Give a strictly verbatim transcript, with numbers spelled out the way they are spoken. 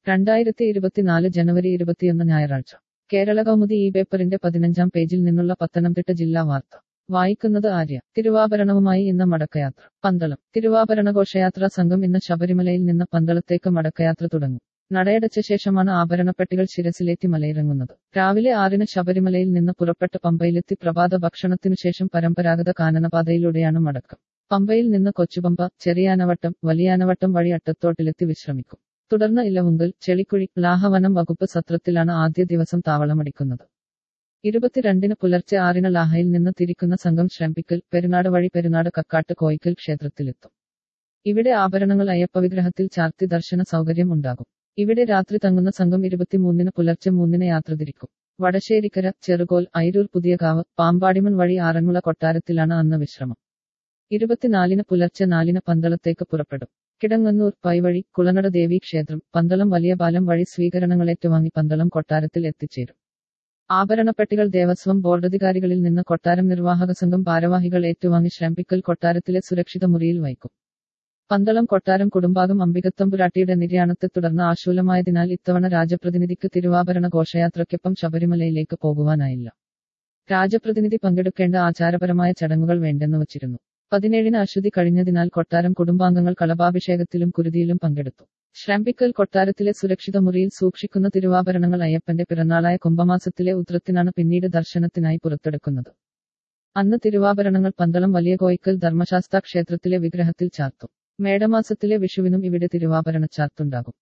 രണ്ടായിരത്തി ഇരുപത്തിനാല് ജനുവരി ഇരുപത്തിയൊന്ന് ഞായറാഴ്ച കേരള കൗമുദി ഈ പേപ്പറിന്റെ പതിനഞ്ചാം പേജിൽ നിന്നുള്ള പത്തനംതിട്ട ജില്ലാ വാർത്ത വായിക്കുന്നത് ആര്യ. തിരുവാഭരണവുമായി ഇന്ന് മടക്കയാത്ര. പന്തളം. തിരുവാഭരണ ഘോഷയാത്രാ സംഘം ഇന്ന് ശബരിമലയിൽ നിന്ന് പന്തളത്തേക്ക് മടക്കയാത്ര തുടങ്ങും. നടയടച്ച ശേഷമാണ് ആഭരണപ്പെട്ടികൾ ശിരസിലേറ്റി മലയിറങ്ങുന്നത്. രാവിലെ ആറിന് ശബരിമലയിൽ നിന്ന് പുറപ്പെട്ട് പമ്പയിലെത്തി പ്രഭാത ഭക്ഷണത്തിനുശേഷം പരമ്പരാഗത കാനനപാതയിലൂടെയാണ് മടക്കം. പമ്പയിൽ നിന്ന് കൊച്ചുപമ്പ, ചെറിയാനവട്ടം, വലിയാനവട്ടം വഴി അട്ടത്തോട്ടിലെത്തി വിശ്രമിക്കും. തുടർന്ന് ഇലവുങ്കൽ, ചെളിക്കുഴി, ലാഹവനം വകുപ്പ് സത്രത്തിലാണ് ആദ്യ ദിവസം താവളമടിക്കുന്നത്. ഇരുപത്തിരണ്ടിന് പുലർച്ചെ ആറിന് ലാഹയിൽ നിന്ന് തിരിക്കുന്ന സംഘം ശ്രംപിക്കൽ, പെരുനാട് വഴി പെരുനാട് കക്കാട്ട് കോയിക്കൽ ക്ഷേത്രത്തിലെത്തും. ഇവിടെ ആഭരണങ്ങൾ അയ്യപ്പവിഗ്രഹത്തിൽ ചാർത്തി ദർശന സൗകര്യം ഉണ്ടാകും. ഇവിടെ രാത്രി തങ്ങുന്ന സംഘം ഇരുപത്തിമൂന്നിന് പുലർച്ചെ മൂന്നിന് യാത്ര തിരിക്കും. വടശ്ശേരിക്കര, ചെറുകോൽ, ഐരൂർ പുതിയകാവ്, പാമ്പാടിമൺ വഴി ആറന്മുള കൊട്ടാരത്തിലാണ് അന്ന് വിശ്രമം. ഇരുപത്തിനാലിന് പുലർച്ചെ നാലിന് പന്തളത്തേക്ക് പുറപ്പെടും. കിടങ്ങന്നൂർ, പൈവഴി, കുളനട ദേവീ ക്ഷേത്രം, പന്തളം വലിയ പാലം വഴി സ്വീകരണങ്ങളേറ്റുവാങ്ങി പന്തളം കൊട്ടാരത്തിൽ എത്തിച്ചേരും. ആഭരണപ്പെട്ടികൾ ദേവസ്വം ബോർഡധികാരികളിൽ നിന്ന് കൊട്ടാരം നിർവാഹക സംഘം ഭാരവാഹികൾ ഏറ്റുവാങ്ങി ശ്രംപിക്കൽ കൊട്ടാരത്തിലെ സുരക്ഷിത മുറിയിൽ വയ്ക്കും. പന്തളം കൊട്ടാരം കുടുംബാംഗം അംബികത്തമ്പുരാട്ടിയുടെ നിര്യാണത്തെ തുടർന്ന് ആശൂലമായതിനാൽ ഇത്തവണ രാജപ്രതിനിധിക്ക് തിരുവാഭരണ ഘോഷയാത്രയ്ക്കൊപ്പം ശബരിമലയിലേക്ക് പോകുവാനായില്ല. രാജപ്രതിനിധി പങ്കെടുക്കേണ്ട ആചാരപരമായ ചടങ്ങുകൾ വേണ്ടെന്ന് വച്ചിരുന്നു. പതിനേഴിന് അശ്വതി കഴിഞ്ഞതിനാൽ കൊട്ടാരം കുടുംബാംഗങ്ങൾ കളഭാഭിഷേകത്തിലും കുരുതിയിലും പങ്കെടുത്തു. ശ്രംപിക്കൽ കൊട്ടാരത്തിലെ സുരക്ഷിത മുറിയിൽ സൂക്ഷിക്കുന്ന തിരുവാഭരണങ്ങൾ അയ്യപ്പന്റെ പിറന്നാളായ കുംഭമാസത്തിലെ ഉത്രത്തിനാണ് പിന്നീട് ദർശനത്തിനായി പുറത്തെടുക്കുന്നത്. അന്ന് തിരുവാഭരണങ്ങൾ പന്തളം വലിയ കോയിക്കൽ ധർമ്മശാസ്താ ക്ഷേത്രത്തിലെ വിഗ്രഹത്തിൽ ചാർത്തും. മേടമാസത്തിലെ വിഷുവിനും ഇവിടെ തിരുവാഭരണ ചാർത്തുണ്ടാകും.